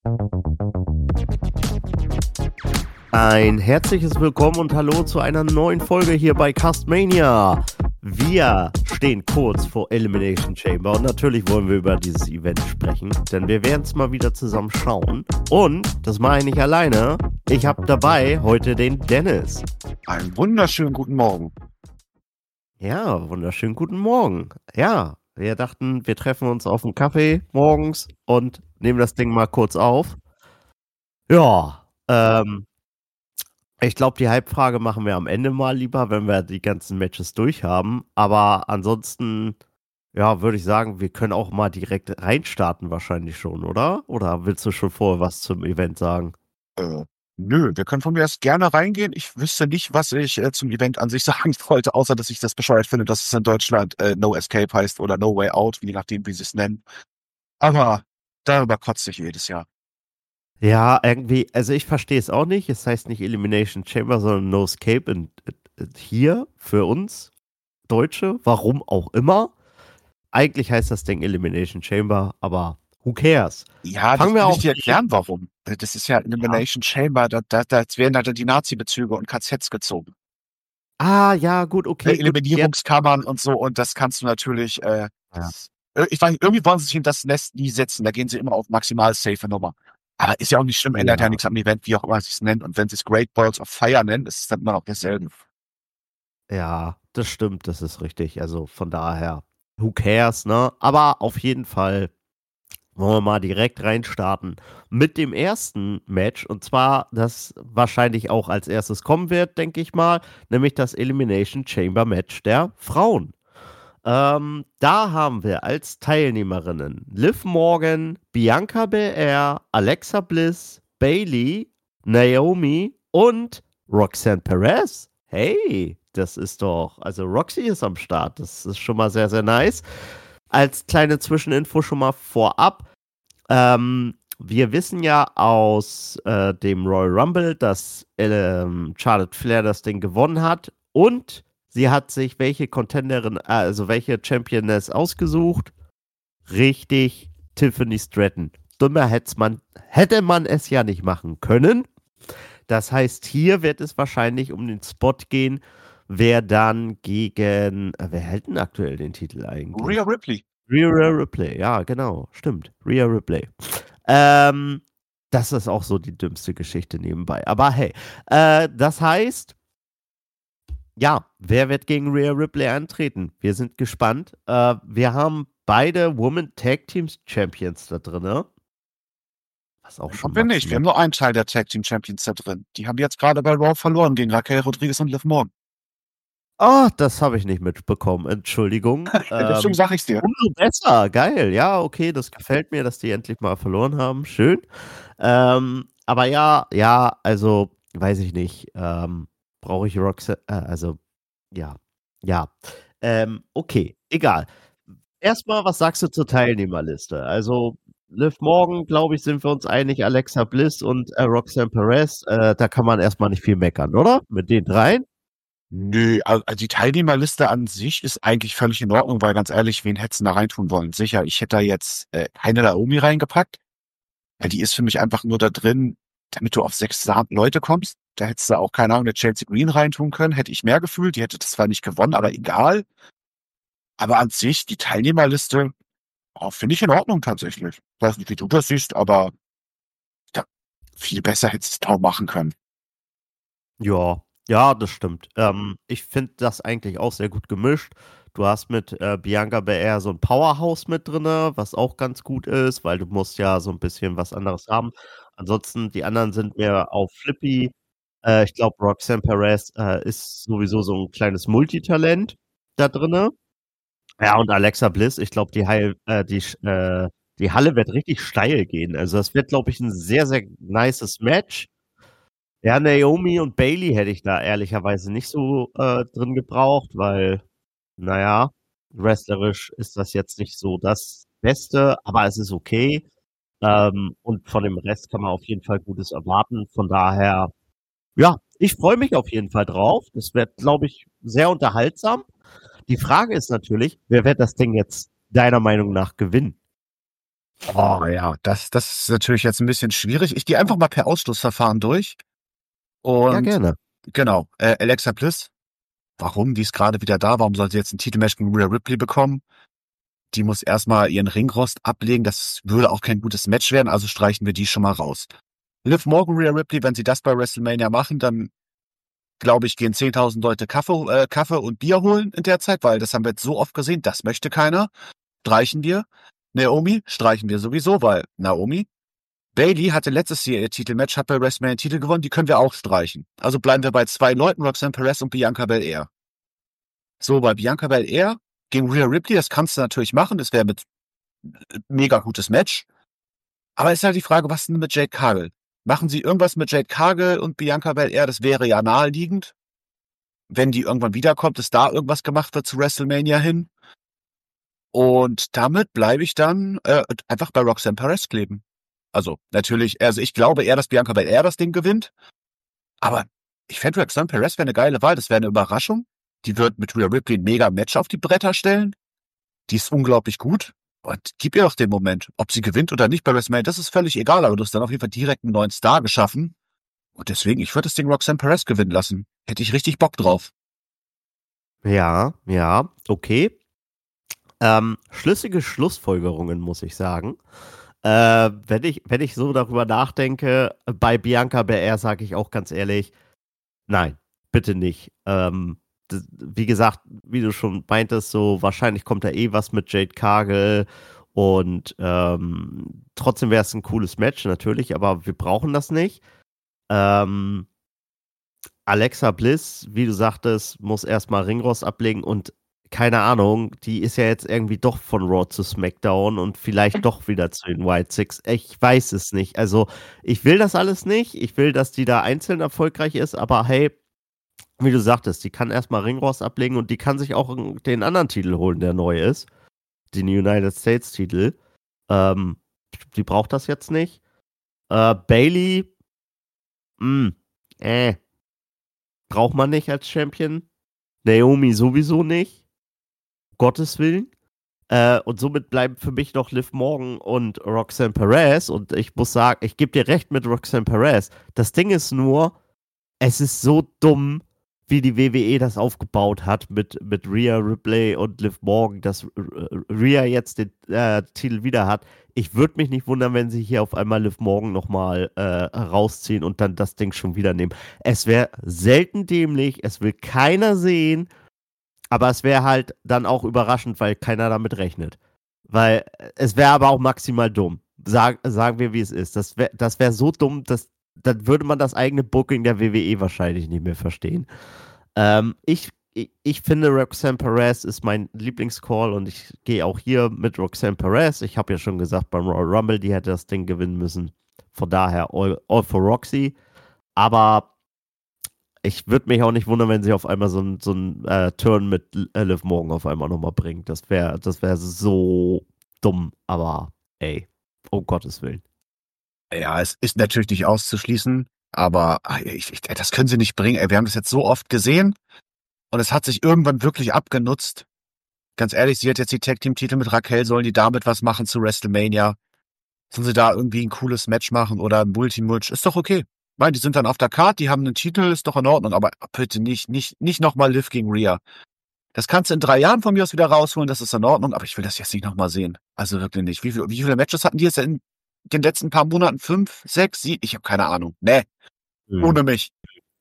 Ein herzliches Willkommen und Hallo zu einer neuen Folge hier bei Castmania. Wir stehen kurz vor Elimination Chamber und natürlich wollen wir über dieses Event sprechen, denn wir werden es mal wieder zusammen schauen. Und das mache ich nicht alleine. Ich habe dabei heute den Dennis. Einen wunderschönen guten Morgen. Ja, wunderschönen guten Morgen. Ja, wir dachten, wir treffen uns auf einen Kaffee morgens und nehmen das Ding mal kurz auf. Ja, ich glaube, die Halbfrage machen wir am Ende mal lieber, wenn wir die ganzen Matches durch haben. Aber ansonsten, ja, würde ich sagen, wir können auch mal direkt reinstarten wahrscheinlich schon, oder? Oder willst du schon vorher was zum Event sagen? Nö, wir können von mir aus gerne reingehen. Ich wüsste nicht, was ich zum Event an sich sagen wollte, außer dass ich das bescheuert finde, dass es in Deutschland No Escape heißt oder No Way Out, je nachdem, wie sie es nennen. Aber darüber kotze ich jedes Jahr. Ja, irgendwie, also ich verstehe es auch nicht. Es heißt nicht Elimination Chamber, sondern No Escape hier für uns Deutsche, warum auch immer. Eigentlich heißt das Ding Elimination Chamber, aber who cares? Ja, das kann ich dir erklären, warum. Das ist ja Elimination Chamber, da werden halt die Nazi-Bezüge und KZs gezogen. Ah, ja, gut, okay. Eliminierungskammern und so, und das kannst du natürlich, ich weiß, irgendwie wollen sie sich in das Nest nie setzen, da gehen sie immer auf maximal safe Nummer. Aber ist ja auch nicht schlimm, ändert ja nichts am Event, wie auch immer sie es nennen. Und wenn sie es Great Balls of Fire nennen, ist es dann immer noch dasselbe. Ja, das stimmt, das ist richtig. Also von daher, who cares, ne? Aber auf jeden Fall wollen wir mal direkt reinstarten mit dem ersten Match. Und zwar, das wahrscheinlich auch als erstes kommen wird, denke ich mal, nämlich das Elimination Chamber Match der Frauen. Da haben wir als Teilnehmerinnen Liv Morgan, Bianca Belair, Alexa Bliss, Bayley, Naomi und Roxanne Perez. Hey, das ist doch, also Roxy ist am Start. Das ist schon mal sehr, sehr nice. Als kleine Zwischeninfo schon mal vorab. Wir wissen ja aus dem Royal Rumble, dass Charlotte Flair das Ding gewonnen hat und sie hat sich welche Contenderin, also welche Championess ausgesucht? Richtig, Tiffany Stratton. Dümmer hätte man es ja nicht machen können. Das heißt, hier wird es wahrscheinlich um den Spot gehen, wer dann gegen, wer hält denn aktuell den Titel eigentlich? Rhea Ripley. Rhea Ripley, ja, genau, stimmt. Rhea Ripley. Das ist auch so die dümmste Geschichte nebenbei. Aber hey, das heißt, ja, wer wird gegen Rhea Ripley antreten? Wir sind gespannt. Wir haben beide Women Tag Team Champions da drin, ne? Was auch schon. Wir nicht. Wir haben nur einen Teil der Tag Team Champions da drin. Die haben jetzt gerade bei Raw verloren gegen Raquel Rodriguez und Liv Morgan. Oh, das habe ich nicht mitbekommen. Entschuldigung. Deswegen sag ich's dir. Umso besser. Geil. Ja, okay, das gefällt mir, dass die endlich mal verloren haben. Schön. Aber ja, also, weiß ich nicht. Brauche ich Roxanne, also, ja. Okay, egal. Erstmal, was sagst du zur Teilnehmerliste? Also, Liv Morgan, glaube ich, sind wir uns einig, Alexa Bliss und Roxanne Perez. Da kann man erstmal nicht viel meckern, oder? Mit den dreien? Nö, also die Teilnehmerliste an sich ist eigentlich völlig in Ordnung, weil ganz ehrlich, wen hättest du da reintun wollen? Sicher, ich hätte da jetzt keine Naomi reingepackt, weil die ist für mich einfach nur da drin, damit du auf 6 Leute kommst. Da hättest du auch, keine Ahnung, eine Chelsea Green reintun können, hätte ich mehr gefühlt. Die hätte das zwar nicht gewonnen, aber egal. Aber an sich, die Teilnehmerliste, finde ich in Ordnung tatsächlich. Ich weiß nicht, wie du das siehst, aber ja, viel besser hättest du es kaum machen können. Ja, das stimmt. Ich finde das eigentlich auch sehr gut gemischt. Du hast mit Bianca Belair so ein Powerhouse mit drin, was auch ganz gut ist, weil du musst ja so ein bisschen was anderes haben. Ansonsten, die anderen sind mehr auf Flippy. Ich glaube, Roxanne Perez ist sowieso so ein kleines Multitalent da drin. Ja, und Alexa Bliss, ich glaube, die Halle wird richtig steil gehen. Also das wird, glaube ich, ein sehr, sehr nices Match. Ja, Naomi und Bayley hätte ich da ehrlicherweise nicht so drin gebraucht, weil, naja, wrestlerisch ist das jetzt nicht so das Beste, aber es ist okay. Und von dem Rest kann man auf jeden Fall Gutes erwarten. Von daher, ja, ich freue mich auf jeden Fall drauf. Das wird, glaube ich, sehr unterhaltsam. Die Frage ist natürlich, wer wird das Ding jetzt deiner Meinung nach gewinnen? Oh ja, das ist natürlich jetzt ein bisschen schwierig. Ich gehe einfach mal per Ausschlussverfahren durch. Ja, Und gerne. genau, Alexa Bliss, warum? Die ist gerade wieder da. Warum soll sie jetzt ein Titelmatch gegen Rhea Ripley bekommen? Die muss erstmal ihren Ringrost ablegen. Das würde auch kein gutes Match werden, also streichen wir die schon mal raus. Liv Morgan, Rhea Ripley, wenn sie das bei WrestleMania machen, dann glaube ich, gehen 10.000 Leute Kaffee und Bier holen in der Zeit, weil das haben wir jetzt so oft gesehen, das möchte keiner. Streichen wir. Naomi streichen wir sowieso, weil Naomi, Bayley hatte letztes Jahr ihr Titelmatch, hat bei WrestleMania den Titel gewonnen, die können wir auch streichen. Also bleiben wir bei 2 Leuten, Roxanne Perez und Bianca Belair. So, bei Bianca Belair gegen Rhea Ripley, das kannst du natürlich machen, das wäre mit mega gutes Match. Aber ist halt die Frage, was denn mit Jade Cargill? Machen sie irgendwas mit Jade Cargill und Bianca Belair? Das wäre ja naheliegend. Wenn die irgendwann wiederkommt, dass da irgendwas gemacht wird zu WrestleMania hin. Und damit bleibe ich dann einfach bei Roxanne Perez kleben. Also natürlich, also ich glaube eher, dass Bianca Belair das Ding gewinnt. Aber ich fände Roxanne Perez wäre eine geile Wahl. Das wäre eine Überraschung. Die wird mit Rhea Ripley ein mega Match auf die Bretter stellen. Die ist unglaublich gut. Und gib ihr doch den Moment. Ob sie gewinnt oder nicht bei WrestleMania, das ist völlig egal. Aber du hast dann auf jeden Fall direkt einen neuen Star geschaffen. Und deswegen, ich würde das Ding Roxanne Perez gewinnen lassen. Hätte ich richtig Bock drauf. Ja, ja, okay. Schlüssige Schlussfolgerungen, muss ich sagen. Wenn ich so darüber nachdenke, bei Bianca Belair sage ich auch ganz ehrlich, nein, bitte nicht. Wie gesagt, wie du schon meintest, so wahrscheinlich kommt da eh was mit Jade Cargill und trotzdem wäre es ein cooles Match, natürlich, aber wir brauchen das nicht. Ähm, Alexa Bliss, wie du sagtest, muss erstmal Ringrost ablegen und keine Ahnung, die ist ja jetzt irgendwie doch von Raw zu SmackDown und vielleicht doch wieder zu den White Six. Ich weiß es nicht. Also, ich will das alles nicht. Ich will, dass die da einzeln erfolgreich ist, aber hey, wie du sagtest, die kann erstmal Ringrost ablegen und die kann sich auch den anderen Titel holen, der neu ist. Den United States Titel. Ähm, Die braucht das jetzt nicht. Bailey, mh, äh, braucht man nicht als Champion. Naomi sowieso nicht. Gottes Willen. Und somit bleiben für mich noch Liv Morgan und Roxanne Perez. Und ich muss sagen, ich gebe dir recht mit Roxanne Perez. Das Ding ist nur, es ist so dumm, wie die WWE das aufgebaut hat mit Rhea Ripley und Liv Morgan, dass Rhea jetzt den Titel wieder hat. Ich würde mich nicht wundern, wenn sie hier auf einmal Liv Morgan nochmal rausziehen und dann das Ding schon wieder nehmen. Es wäre selten dämlich, es will keiner sehen. Aber es wäre halt dann auch überraschend, weil keiner damit rechnet. Weil es wäre aber auch maximal dumm. Sagen wir, wie es ist. Das wär so dumm, dann würde man das eigene Booking der WWE wahrscheinlich nicht mehr verstehen. Ich finde, Roxanne Perez ist mein Lieblingscall und ich gehe auch hier mit Roxanne Perez. Ich habe ja schon gesagt, beim Royal Rumble, die hätte das Ding gewinnen müssen. Von daher all for Roxy. Aber ich würde mich auch nicht wundern, wenn sie auf einmal so ein Turn mit Liv Morgan auf einmal nochmal bringt. Das wär so dumm, aber ey, um Gottes Willen. Ja, es ist natürlich nicht auszuschließen, aber das können sie nicht bringen. Ey, wir haben das jetzt so oft gesehen und es hat sich irgendwann wirklich abgenutzt. Ganz ehrlich, sie hat jetzt die Tag-Team-Titel mit Raquel, sollen die damit was machen zu WrestleMania? Sollen sie da irgendwie ein cooles Match machen oder ein Multi-Mulch? Ist doch okay. Ich meine, die sind dann auf der Card, die haben einen Titel, ist doch in Ordnung, aber bitte nicht nochmal Liv gegen Rhea. Das kannst du in 3 Jahren von mir aus wieder rausholen, das ist in Ordnung, aber ich will das jetzt nicht nochmal sehen. Also wirklich nicht. Wie viele Matches hatten die jetzt in den letzten paar Monaten? 5, 6, 7? Ich habe keine Ahnung. Nee, Mhm. ohne mich.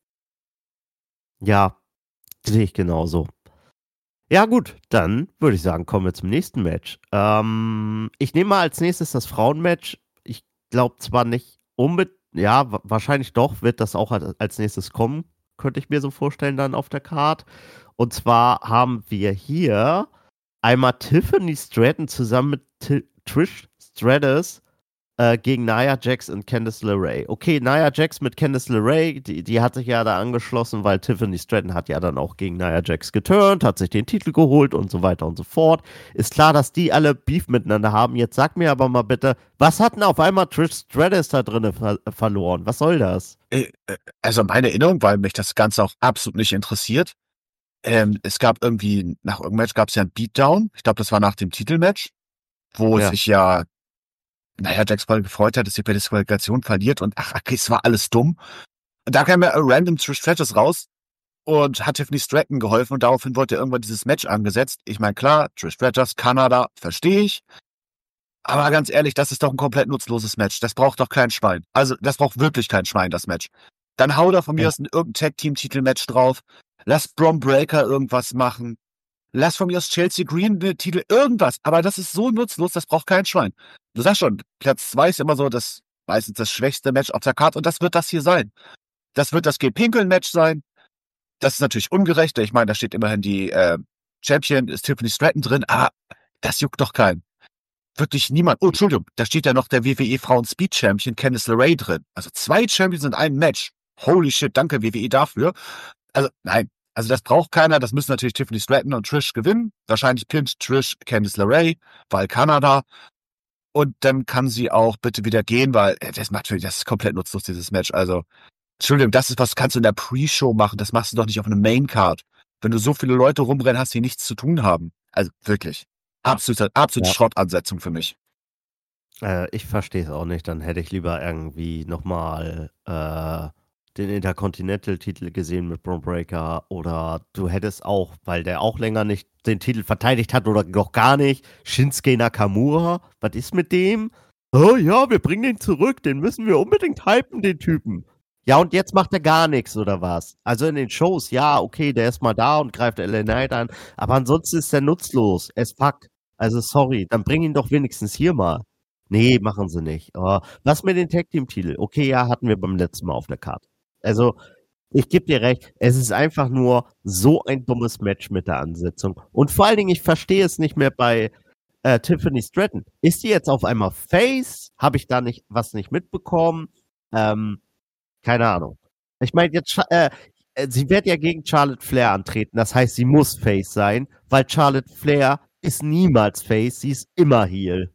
Ja, sehe ich genauso. Ja, gut, dann würde ich sagen, kommen wir zum nächsten Match. Ich nehme mal als nächstes das Frauenmatch. Ich glaube zwar nicht unbedingt, ja, wahrscheinlich doch, wird das auch als nächstes kommen, könnte ich mir so vorstellen, dann auf der Card. Und zwar haben wir hier einmal Tiffany Stratton zusammen mit Trish Stratus gegen Nia Jax und Candice LeRae. Okay, Nia Jax mit Candice LeRae, die hat sich ja da angeschlossen, weil Tiffany Stratton hat ja dann auch gegen Nia Jax geturnt, hat sich den Titel geholt und so weiter und so fort. Ist klar, dass die alle Beef miteinander haben. Jetzt sag mir aber mal bitte, was hat denn auf einmal Trish Stratus da drin verloren? Was soll das? Also meine Erinnerung, weil mich das Ganze auch absolut nicht interessiert. Es gab irgendwie, nach irgendeinem Match gab es ja ein Beatdown. Ich glaube, das war nach dem Titelmatch, wo Ja. sich ja Jax voll gefreut hat, dass sie bei der Disqualifikation verliert und ach, okay, es war alles dumm. Und da kam ja random Trish Stratus raus und hat Tiffany Stratton geholfen und daraufhin wurde irgendwann dieses Match angesetzt. Ich meine, klar, Trish Stratus, Kanada, verstehe ich. Aber ganz ehrlich, das ist doch ein komplett nutzloses Match. Das braucht doch kein Schwein. Also, das braucht wirklich kein Schwein, das Match. Dann hau da von mir Ja. aus irgendein Tag-Team-Titel-Match drauf. Lass Bron Breakker irgendwas machen. Lass von mir aus Chelsea Green den Titel, irgendwas. Aber das ist so nutzlos, das braucht kein Schwein. Du sagst schon, Platz 2 ist immer so meistens das schwächste Match auf der Karte und das wird das hier sein. Das wird das Geh-Pinkeln-Match sein. Das ist natürlich ungerecht. Ich meine, da steht immerhin die Champion, ist Tiffany Stratton drin, aber das juckt doch keinen. Wirklich niemand. Oh, Entschuldigung, da steht ja noch der WWE Frauen Speed Champion Candice LeRae drin. Also 2 Champions in einem Match. Holy shit, danke WWE dafür. Also nein, also das braucht keiner. Das müssen natürlich Tiffany Stratton und Trish gewinnen. Wahrscheinlich pinnt Trish Candice LeRae, weil Kanada. Und dann kann sie auch bitte wieder gehen, weil das ist komplett nutzlos, dieses Match. Also, Entschuldigung, das ist was kannst du in der Pre-Show machen. Das machst du doch nicht auf einer Main-Card. Wenn du so viele Leute rumrennen hast, die nichts zu tun haben. Also wirklich. Absolute Ja. Schrottansetzung für mich. Ich verstehe es auch nicht. Dann hätte ich lieber irgendwie nochmal den Intercontinental-Titel gesehen mit Bron Breakker oder du hättest auch, weil der auch länger nicht den Titel verteidigt hat oder noch gar nicht, Shinsuke Nakamura. Was ist mit dem? Oh ja, wir bringen den zurück. Den müssen wir unbedingt hypen, den Typen. Ja, und jetzt macht er gar nichts, oder was? Also in den Shows, ja, okay, der ist mal da und greift LA Knight an, aber ansonsten ist der nutzlos. Es fuck. Also sorry, dann bring ihn doch wenigstens hier mal. Nee, machen sie nicht. Oh, was mit den Tag-Team-Titel? Okay, ja, hatten wir beim letzten Mal auf der Karte. Also, ich gebe dir recht, es ist einfach nur so ein dummes Match mit der Ansetzung. Und vor allen Dingen, ich verstehe es nicht mehr bei Tiffany Stratton. Ist die jetzt auf einmal Face? Habe ich da was nicht mitbekommen? Keine Ahnung. Ich meine, jetzt, sie wird ja gegen Charlotte Flair antreten. Das heißt, sie muss Face sein, weil Charlotte Flair ist niemals Face, sie ist immer Heel.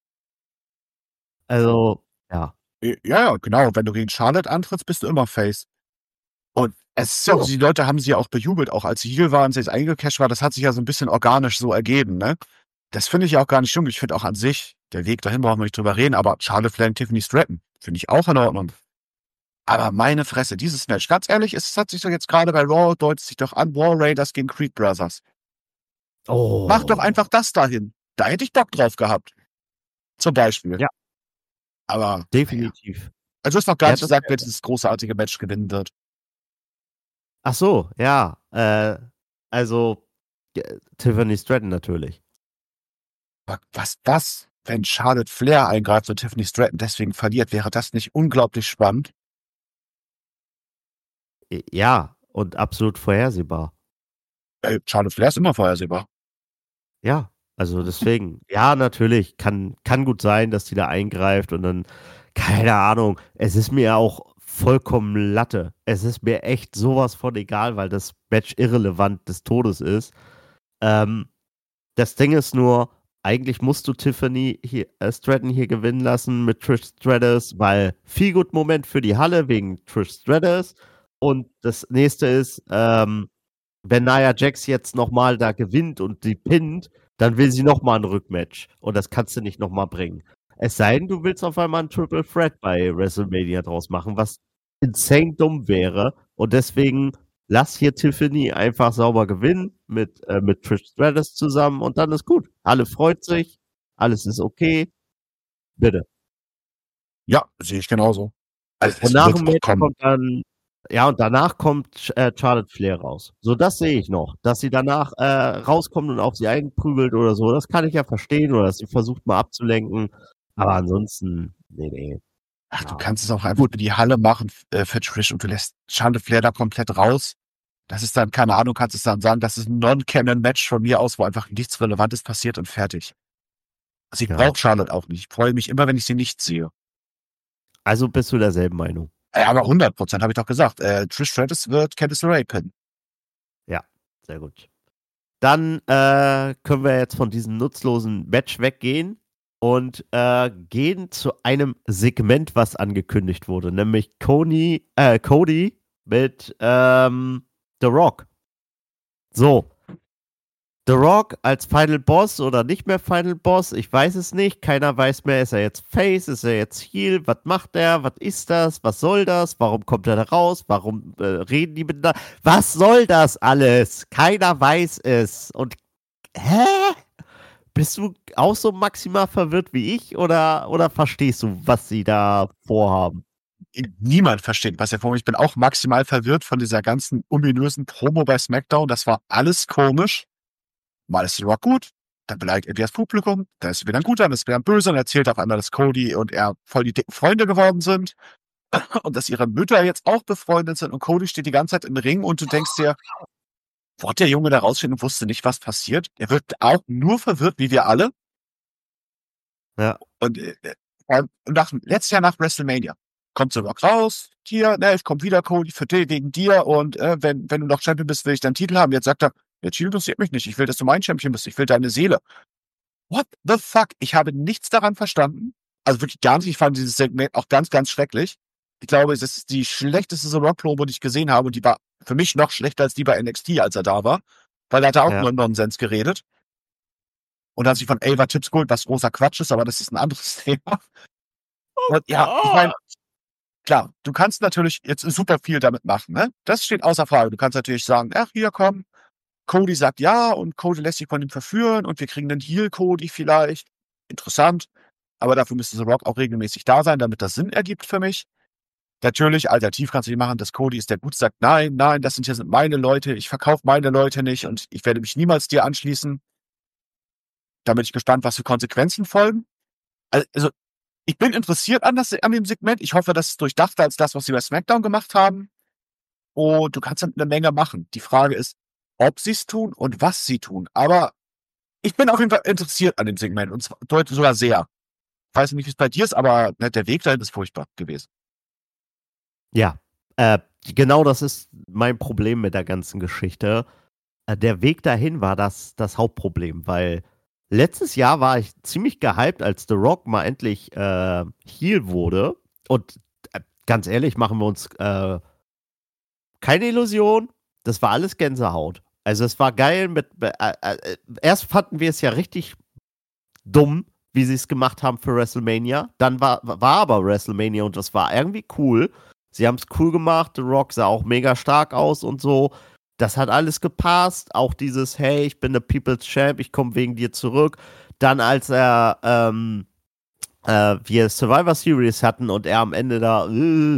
Also, ja. Ja, genau. Wenn du gegen Charlotte antrittst, bist du immer Face. Und es ist ja, die Leute haben sie ja auch bejubelt, auch als sie Heel war und sie jetzt eingecasht war. Das hat sich ja so ein bisschen organisch so ergeben, ne? Das finde ich ja auch gar nicht schlimm. Ich finde auch an sich, der Weg dahin brauchen wir nicht drüber reden, aber Charlotte Flair und Tiffany Stratton finde ich auch in Ordnung. Aber meine Fresse, dieses Match, ganz ehrlich, es hat sich doch jetzt gerade bei Raw, deutet sich doch an, War Raiders gegen Creed Brothers. Mach doch einfach das dahin. Da hätte ich Bock drauf gehabt. Zum Beispiel. Ja. Aber definitiv. Also ist noch gar Ja, nicht gesagt, wer dieses großartige Match gewinnen wird. Ach so, ja. Also Tiffany Stratton natürlich. Was, wenn Charlotte Flair eingreift und Tiffany Stratton deswegen verliert, wäre das nicht unglaublich spannend? Ja, und absolut vorhersehbar. Charlotte Flair ist immer vorhersehbar. Ja, also deswegen, ja, natürlich, kann gut sein, dass die da eingreift und dann, keine Ahnung, es ist mir auch vollkommen Latte. Es ist mir echt sowas von egal, weil das Match irrelevant des Todes ist. Das Ding ist nur, eigentlich musst du Tiffany Stratton hier gewinnen lassen mit Trish Stratus, weil viel gut Moment für die Halle wegen Trish Stratus. Und das nächste ist, wenn Nia Jax jetzt nochmal da gewinnt und die pinnt, dann will sie nochmal ein Rückmatch. Und das kannst du nicht nochmal bringen. Es sei denn, du willst auf einmal ein Triple Threat bei WrestleMania draus machen, was insane dumm wäre. Und deswegen lass hier Tiffany einfach sauber gewinnen mit Trish Stratus zusammen und dann ist gut. Alle freut sich, alles ist okay. Bitte. Ja, sehe ich genauso. Also Und nach dem Match kommt dann, ja, und danach kommt Charlotte Flair raus. So, das sehe ich noch. Dass sie danach rauskommt und auf sie einprügelt oder so, das kann ich ja verstehen. Oder dass sie versucht mal abzulenken. Aber ansonsten, nee. Ach, du kannst es auch einfach für die Halle machen für Trish und du lässt Charlotte Flair da komplett raus. Das ist dann, keine Ahnung, kannst es dann sagen, das ist ein Non-Canon-Match von mir aus, wo einfach nichts Relevantes passiert und fertig. Also ich brauche Charlotte auch nicht. Ich freue mich immer, wenn ich sie nicht sehe. Also bist du derselben Meinung? Ja, aber 100%, habe ich doch gesagt. Trish Stratus wird Candice LeRae pinnen. Ja, sehr gut. Dann können wir jetzt von diesem nutzlosen Match weggehen und gehen zu einem Segment, was angekündigt wurde, nämlich Cody mit The Rock. So. The Rock als Final Boss oder nicht mehr Final Boss, ich weiß es nicht. Keiner weiß mehr, ist er jetzt Face, ist er jetzt Heel, was macht er, was ist das, was soll das, warum kommt er da raus, warum reden die miteinander, was soll das alles? Keiner weiß es. Und, hä? Bist du auch so maximal verwirrt wie ich oder verstehst du, was sie da vorhaben? Niemand versteht, was er vorhat. Ich bin auch maximal verwirrt von dieser ganzen ominösen Promo bei SmackDown. Das war alles komisch. Mal ist The Rock gut, dann beleidigt er das Publikum, dann ist er wieder ein guter, dann ist er wieder ein böser und erzählt auf einmal, dass Cody und er voll die dicken Freunde geworden sind und dass ihre Mütter jetzt auch befreundet sind und Cody steht die ganze Zeit im Ring und du denkst dir, wo hat der Junge da rausstehen und wusste nicht, was passiert? Er wird auch nur verwirrt, wie wir alle. Ja. Und letztes Jahr nach WrestleMania kommt The Rock raus, hier, ne, ich komm wieder, Cody, für dich, wegen dir und wenn du noch Champion bist, will ich deinen Titel haben. Jetzt sagt er, der Titel interessiert mich nicht, ich will, dass du mein Champion bist, ich will deine Seele. What the fuck? Ich habe nichts daran verstanden. Also wirklich gar nicht. Ich fand dieses Segment auch ganz, ganz schrecklich. Ich glaube, es ist die schlechteste The Rock-Promo, die ich gesehen habe und die war für mich noch schlechter als die bei NXT, als er da war, weil er hat auch Ja. nur Nonsens geredet und hat sich von Ava Tipps geholt, was großer Quatsch ist, aber das ist ein anderes Thema. Und ja, ich meine, klar, du kannst natürlich jetzt super viel damit machen, ne? Das steht außer Frage. Du kannst natürlich sagen, ach, hier, komm, Cody sagt ja und Cody lässt sich von ihm verführen und wir kriegen einen Heal-Cody vielleicht. Interessant. Aber dafür müsste The Rock auch regelmäßig da sein, damit das Sinn ergibt für mich. Natürlich, alternativ kannst du nicht machen, dass Cody ist, der gut sagt, nein, nein, das sind meine Leute, ich verkaufe meine Leute nicht und ich werde mich niemals dir anschließen. Da bin ich gespannt, was für Konsequenzen folgen. Also, ich bin interessiert an dem Segment. Ich hoffe, das ist durchdachter als das, was sie bei SmackDown gemacht haben. Und du kannst damit eine Menge machen. Die Frage ist, ob sie es tun und was sie tun. Aber ich bin auf jeden Fall interessiert an dem Segment und zwar deutlich sogar sehr. Ich weiß nicht, wie es bei dir ist, aber ne, der Weg dahin ist furchtbar gewesen. Ja, genau das ist mein Problem mit der ganzen Geschichte. Der Weg dahin war das Hauptproblem, weil letztes Jahr war ich ziemlich gehypt, als The Rock mal endlich Heel wurde. Und ganz ehrlich, machen wir uns keine Illusion, das war alles Gänsehaut. Also es war geil erst fanden wir es ja richtig dumm, wie sie es gemacht haben für WrestleMania. Dann war aber WrestleMania und das war irgendwie cool. Sie haben es cool gemacht, The Rock sah auch mega stark aus und so. Das hat alles gepasst. Auch dieses, hey, ich bin der People's Champ, ich komme wegen dir zurück. Dann als wir Survivor Series hatten und er am Ende da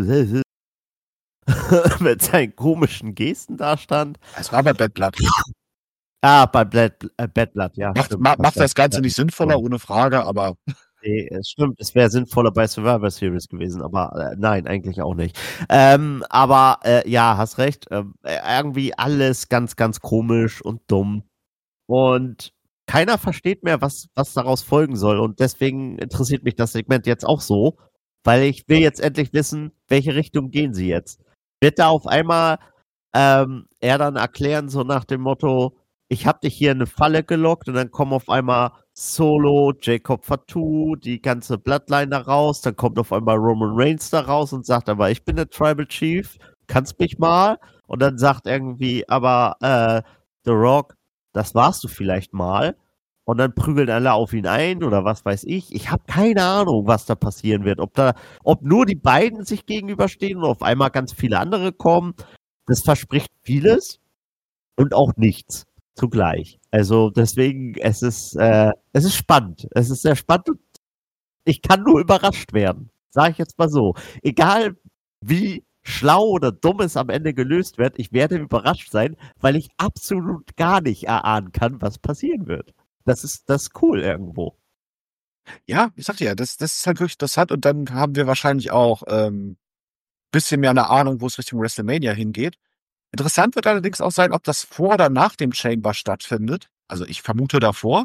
mit seinen komischen Gesten da stand. Es war bei Bad Blood. Bei Bad Blood, ja. Macht das Ganze nicht sinnvoller, ohne Frage, aber. Nee, es stimmt, es wäre sinnvoller bei Survivor Series gewesen, aber nein, eigentlich auch nicht. Aber ja, hast recht, irgendwie alles ganz, ganz komisch und dumm. Und keiner versteht mehr, was daraus folgen soll. Und deswegen interessiert mich das Segment jetzt auch so, weil ich will jetzt endlich wissen, welche Richtung gehen sie jetzt. Wird da auf einmal er dann erklären, so nach dem Motto, ich habe dich hier in eine Falle gelockt und dann kommen auf einmal Solo, Jacob Fatu, die ganze Bloodline da raus, dann kommt auf einmal Roman Reigns da raus und sagt aber, ich bin der Tribal Chief, kannst mich mal? Und dann sagt irgendwie, aber The Rock, das warst du vielleicht mal. Und dann prügeln alle auf ihn ein oder was weiß ich. Ich habe keine Ahnung, was da passieren wird. Ob nur die beiden sich gegenüberstehen und auf einmal ganz viele andere kommen. Das verspricht vieles und auch nichts zugleich. Also deswegen, es ist spannend. Es ist sehr spannend und ich kann nur überrascht werden. Sage ich jetzt mal so. Egal wie schlau oder dumm es am Ende gelöst wird, ich werde überrascht sein, weil ich absolut gar nicht erahnen kann, was passieren wird. Das ist cool irgendwo. Ja, ich sagte ja, das ist halt wirklich interessant und dann haben wir wahrscheinlich auch bisschen mehr eine Ahnung, wo es Richtung WrestleMania hingeht. Interessant wird allerdings auch sein, ob das vor oder nach dem Chamber stattfindet. Also ich vermute davor.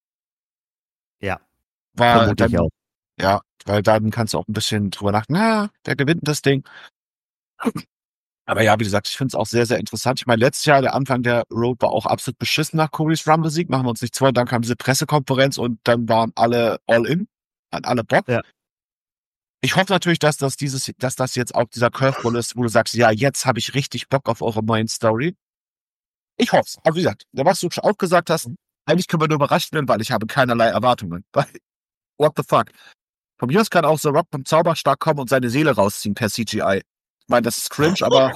Ja, weil vermute ich auch. Ja, weil dann kannst du auch ein bisschen drüber nachdenken, wer gewinnt das Ding? Aber ja, wie gesagt, ich finde es auch sehr, sehr interessant. Ich meine, letztes Jahr, der Anfang der Road war auch absolut beschissen nach Codys Rumble-Sieg. Machen wir uns nichts vor. Dann kam diese Pressekonferenz und dann waren alle all in, hatten alle Bock. Ja. Ich hoffe natürlich, dass das jetzt auch dieser Curveball ist, wo du sagst, ja, jetzt habe ich richtig Bock auf eure Main Story. Ich hoffe es. Aber wie gesagt, was du schon auch gesagt hast, eigentlich können wir nur überrascht werden, weil ich habe keinerlei Erwartungen. What the fuck? Von mir aus kann auch The Rock beim Zauberstab kommen und seine Seele rausziehen per CGI. Ich meine, das ist cringe, aber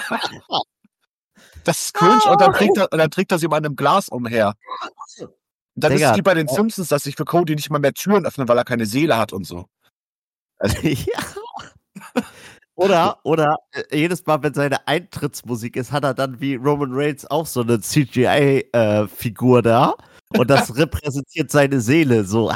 das ist cringe und dann trägt er sie mal in einem Glas umher. Und dann ist es Digga, wie bei den Simpsons, dass sich für Cody nicht mal mehr Türen öffnen, weil er keine Seele hat und so. Also, ja. Oder jedes Mal, wenn seine Eintrittsmusik ist, hat er dann wie Roman Reigns auch so eine CGI-Figur da. Und das repräsentiert seine Seele. So.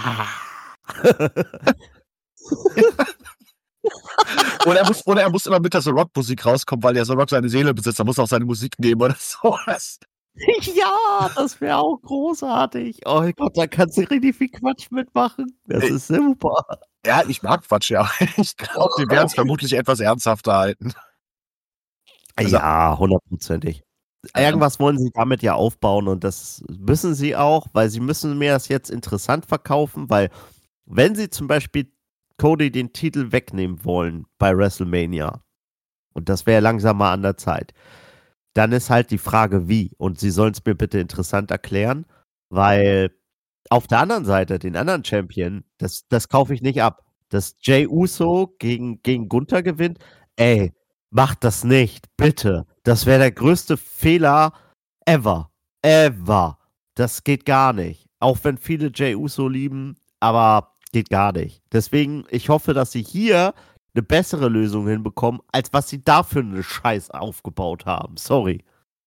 oder er muss immer mit der The Rock-Musik rauskommen, weil der The Rock seine Seele besitzt. Da muss er auch seine Musik nehmen oder sowas. Ja, das wäre auch großartig. Oh mein Gott, da kannst du richtig viel Quatsch mitmachen. Das ist super. Ja, ich mag Quatsch, ja. Ich glaube, die werden es vermutlich etwas ernsthafter halten. Also, Ja, 100%ig. Irgendwas wollen sie damit ja aufbauen und das müssen sie auch, weil sie müssen mir das jetzt interessant verkaufen, weil wenn sie zum Beispiel Cody den Titel wegnehmen wollen bei WrestleMania, und das wäre langsam mal an der Zeit, dann ist halt die Frage, wie. Und sie sollen es mir bitte interessant erklären, weil auf der anderen Seite, den anderen Champion, das kaufe ich nicht ab. Dass Jey Uso gegen Gunther gewinnt, ey, macht das nicht, bitte. Das wäre der größte Fehler ever. Ever. Das geht gar nicht. Auch wenn viele Jey Uso lieben, aber geht gar nicht. Deswegen, ich hoffe, dass sie hier eine bessere Lösung hinbekommen, als was sie da für eine Scheiß aufgebaut haben. Sorry.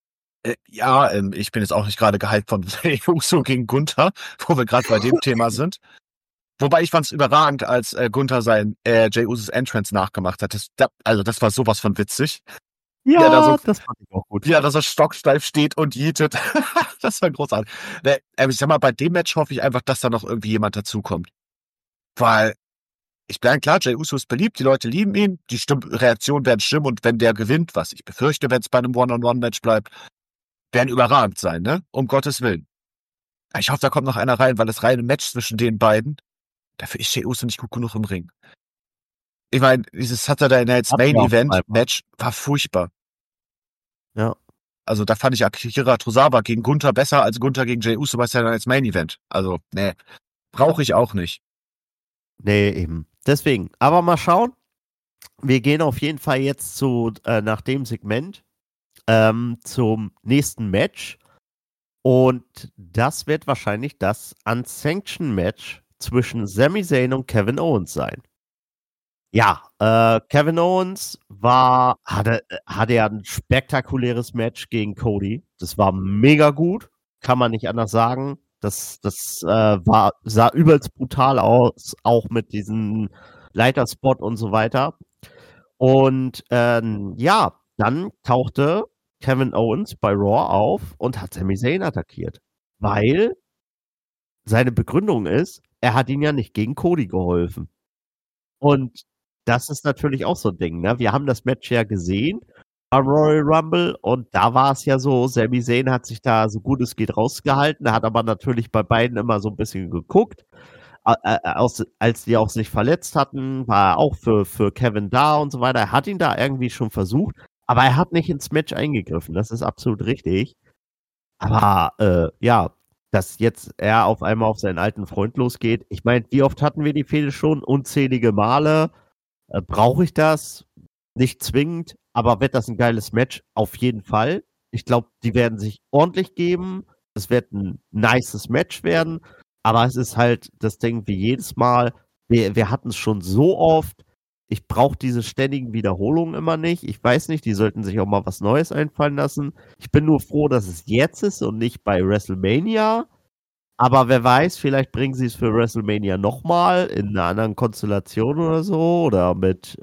ja, ich bin jetzt auch nicht gerade gehypt von Jey Uso gegen Gunther, wo wir gerade bei dem Thema sind. Wobei ich fand es überragend, als Gunther sein Jey Usos Entrance nachgemacht hat. Das war sowas von witzig. Ja, da das fand ich auch gut. Ja, dass er stocksteif steht und jietet. Das war großartig. Ich sag mal, bei dem Match hoffe ich einfach, dass da noch irgendwie jemand dazukommt. Weil, ich bin klar, Jey Uso ist beliebt, die Leute lieben ihn, die Reaktionen werden stimmen und wenn der gewinnt, was ich befürchte, wenn es bei einem One-on-One-Match bleibt, werden überragend sein, ne? Um Gottes Willen. Ich hoffe, da kommt noch einer rein, weil das reine Match zwischen den beiden, dafür ist Jey Uso nicht gut genug im Ring. Ich meine, dieses Saturday Night's Main Event Match war furchtbar. Ja. Also da fand ich Akira Tozawa gegen Gunther besser als Gunther gegen Jey Uso bei Saturday Night's Main Event. Also, nee, brauche ich auch nicht. Nee, eben. Deswegen. Aber mal schauen. Wir gehen auf jeden Fall jetzt nach dem Segment zum nächsten Match. Und das wird wahrscheinlich das Unsanctioned Match zwischen Sami Zayn und Kevin Owens sein. Ja, Kevin Owens hatte ja ein spektakuläres Match gegen Cody. Das war mega gut, kann man nicht anders sagen. Das sah übelst brutal aus, auch mit diesem Leiterspot und so weiter. Und ja, dann tauchte Kevin Owens bei Raw auf und hat Sami Zayn attackiert. Weil seine Begründung ist, er hat ihm ja nicht gegen Cody geholfen. Und das ist natürlich auch so ein Ding, ne? Wir haben das Match ja gesehen beim Royal Rumble und da war es ja so, Sami Zayn hat sich da so gut es geht rausgehalten, er hat aber natürlich bei beiden immer so ein bisschen geguckt. Als die auch sich verletzt hatten, war er auch für Kevin da und so weiter. Er hat ihn da irgendwie schon versucht, aber er hat nicht ins Match eingegriffen. Das ist absolut richtig. Aber ja, dass jetzt er auf einmal auf seinen alten Freund losgeht. Ich meine, wie oft hatten wir die Fehde schon? Unzählige Male. Brauche ich das? Nicht zwingend, aber wird das ein geiles Match? Auf jeden Fall. Ich glaube, die werden sich ordentlich geben. Es wird ein nices Match werden. Aber es ist halt das Ding wie jedes Mal. Wir hatten es schon so oft. Ich brauche diese ständigen Wiederholungen immer nicht. Ich weiß nicht, die sollten sich auch mal was Neues einfallen lassen. Ich bin nur froh, dass es jetzt ist und nicht bei WrestleMania. Aber wer weiß, vielleicht bringen sie es für WrestleMania nochmal in einer anderen Konstellation oder so oder mit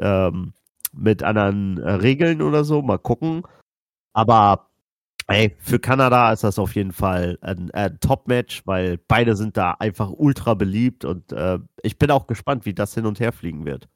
anderen Regeln oder so. Mal gucken. Aber ey, für Kanada ist das auf jeden Fall ein Top-Match, weil beide sind da einfach ultra beliebt und ich bin auch gespannt, wie das hin und her fliegen wird.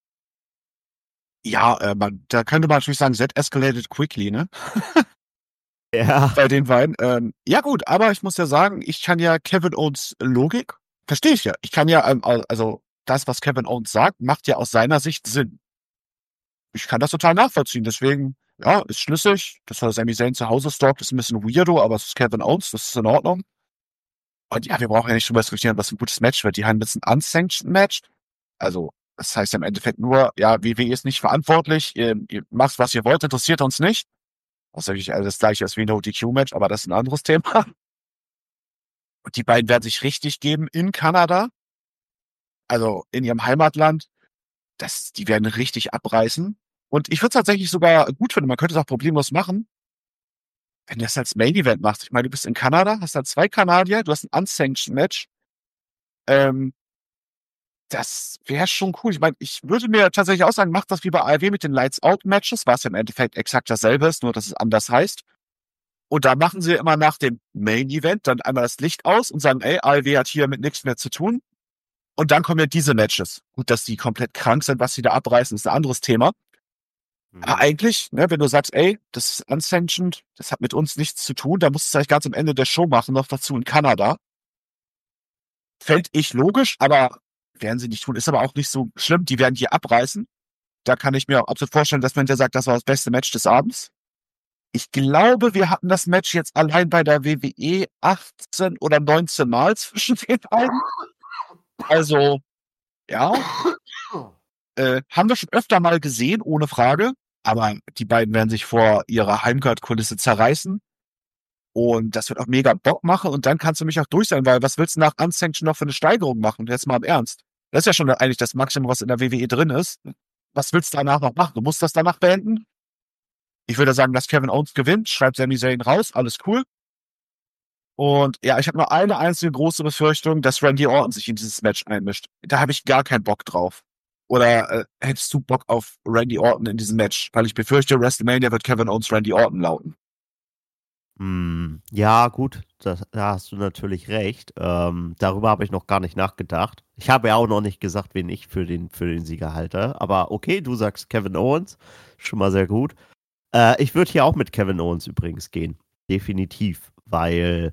Ja, da könnte man natürlich sagen, that escalated quickly, ne? Ja. Bei den beiden. Ja gut, aber ich muss ja sagen, ich kann ja Kevin Owens Logik, verstehe ich ja. Ich kann ja, also das, was Kevin Owens sagt, macht ja aus seiner Sicht Sinn. Ich kann das total nachvollziehen, deswegen Ja, ist schlüssig. Dass er Sami Zayn zu Hause stalkt, ist ein bisschen weirdo, aber es ist Kevin Owens, das ist in Ordnung. Und ja, wir brauchen ja nicht drüber diskutieren, was ein gutes Match wird. Die haben jetzt ein unsanctioned Match. Also, das heißt ja im Endeffekt nur, ja, WWE ist nicht verantwortlich, ihr macht, was ihr wollt, interessiert uns nicht. Das ist natürlich das gleiche als wie ein No-DQ-Match, aber das ist ein anderes Thema. Und die beiden werden sich richtig geben in Kanada, also in ihrem Heimatland. Die werden richtig abreißen. Und ich würde es tatsächlich sogar gut finden, man könnte es auch problemlos machen, wenn du das als Main Event machst. Ich meine, du bist in Kanada, hast da 2 Kanadier, du hast ein unsanctioned Match. Ähm, Das wäre schon cool. Ich meine, ich würde mir tatsächlich auch sagen, macht das wie bei AEW mit den Lights Out Matches, was ja im Endeffekt exakt dasselbe ist, nur dass es anders heißt. Und da machen sie immer nach dem Main Event dann einmal das Licht aus und sagen, ey, AEW hat hier mit nichts mehr zu tun. Und dann kommen ja diese Matches. Gut, dass die komplett krank sind, was sie da abreißen, ist ein anderes Thema. Aber Mhm. eigentlich, ne, wenn du sagst, ey, das ist unsanctioned, das hat mit uns nichts zu tun, da musst du es eigentlich ganz am Ende der Show machen, noch dazu in Kanada. Fände ich logisch, aber werden sie nicht tun. Ist aber auch nicht so schlimm. Die werden hier abreißen. Da kann ich mir auch absolut vorstellen, dass man ja sagt, das war das beste Match des Abends. Ich glaube, wir hatten das Match jetzt allein bei der WWE 18 oder 19 Mal zwischen den beiden. Also, ja, haben wir schon öfter mal gesehen, ohne Frage. Aber die beiden werden sich vor ihrer Heimgard-Kulisse zerreißen. Und das wird auch mega Bock machen. Und dann kannst du mich auch durch sein, weil was willst du nach Unsanctioned noch für eine Steigerung machen? Jetzt mal im Ernst. Das ist ja schon eigentlich das Maximum, was in der WWE drin ist. Was willst du danach noch machen? Du musst das danach beenden. Ich würde sagen, dass Kevin Owens gewinnt, schreibt Sami Zayn raus, alles cool. Und ja, ich habe nur eine einzige große Befürchtung, dass Randy Orton sich in dieses Match einmischt. Da habe ich gar keinen Bock drauf. Oder hättest du Bock auf Randy Orton in diesem Match? Weil ich befürchte, WrestleMania wird Kevin Owens Randy Orton lauten. Ja, gut, da hast du natürlich recht. Darüber habe ich noch gar nicht nachgedacht. Ich habe ja auch noch nicht gesagt, wen ich für den Sieger halte. Aber okay, du sagst Kevin Owens. Schon mal sehr gut. Ich würde hier auch mit Kevin Owens übrigens gehen. Definitiv. Weil,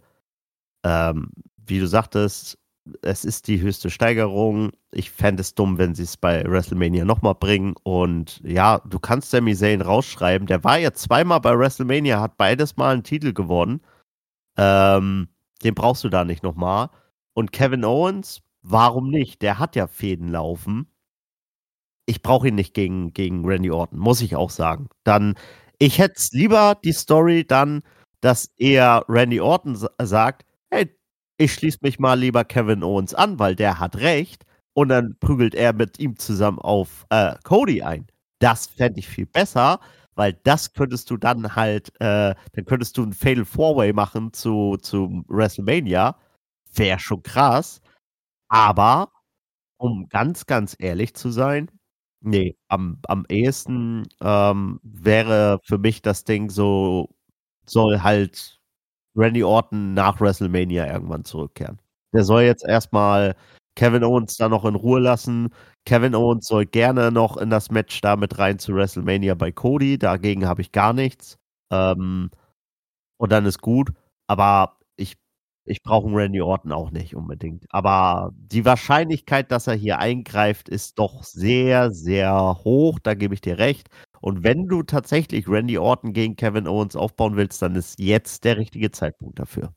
wie du sagtest, es ist die höchste Steigerung. Ich fände es dumm, wenn sie es bei WrestleMania nochmal bringen. Und ja, du kannst Sami Zayn rausschreiben. Der war ja zweimal bei WrestleMania, hat beides Mal einen Titel gewonnen. Ähm, Den brauchst du da nicht nochmal. Und Kevin Owens, warum nicht? Der hat ja Fäden laufen. Ich brauche ihn nicht gegen Randy Orton, muss ich auch sagen. Ich hätte lieber die Story dann, dass eher Randy Orton sagt, hey, ich schließe mich mal lieber Kevin Owens an, weil der hat recht. Und dann prügelt er mit ihm zusammen auf Cody ein. Das fände ich viel besser, weil das könntest du dann halt, dann könntest du ein Fatal Four-Way machen zu WrestleMania. Wäre schon krass. Aber um ganz, ganz ehrlich zu sein, nee, am ehesten, wäre für mich das Ding so, soll halt Randy Orton nach WrestleMania irgendwann zurückkehren. Der soll jetzt erstmal Kevin Owens da noch in Ruhe lassen. Kevin Owens soll gerne noch in das Match da mit rein zu WrestleMania bei Cody. Dagegen habe ich gar nichts. Ähm, und dann ist gut. Aber ich brauche einen Randy Orton auch nicht unbedingt. Aber die Wahrscheinlichkeit, dass er hier eingreift, ist doch sehr, sehr hoch. Da gebe ich dir recht. Und wenn du tatsächlich Randy Orton gegen Kevin Owens aufbauen willst, dann ist jetzt der richtige Zeitpunkt dafür.